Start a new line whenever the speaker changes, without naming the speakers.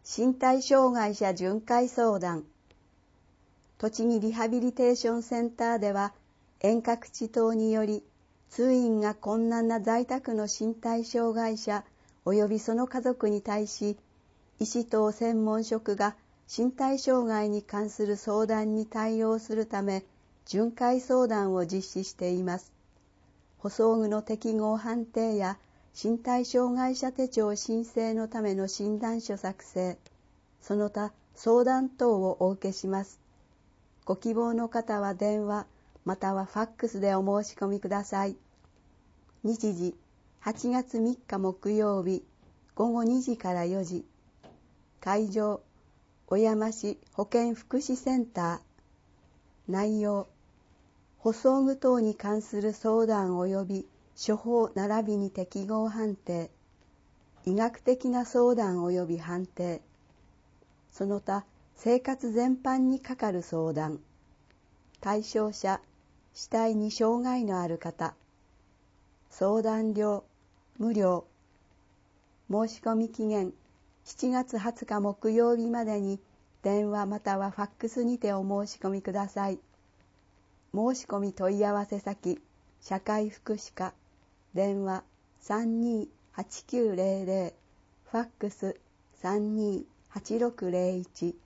身体障害者巡回相談。栃木リハビリテーションセンターでは、遠隔地等により、通院が困難な在宅の身体障害者及びその家族に対し、医師等専門職が身体障害に関する相談に対応するため、巡回相談を実施しています。補装具の適合判定や身体障害者手帳申請のための診断書作成、その他相談等をお受けします。ご希望の方は電話またはファックスでお申し込みください。日時8月3日木曜日午後2時から4時。会場小山市保健福祉センター。内容補装具等に関する相談及び処方並びに適合判定、医学的な相談及び判定、その他生活全般にかかる相談、対象者、肢体に障害のある方、相談料、無料、申し込み期限7月20日木曜日までに電話またはファックスにてお申し込みください。申し込み問い合わせ先、社会福祉課、電話328900、ファックス328601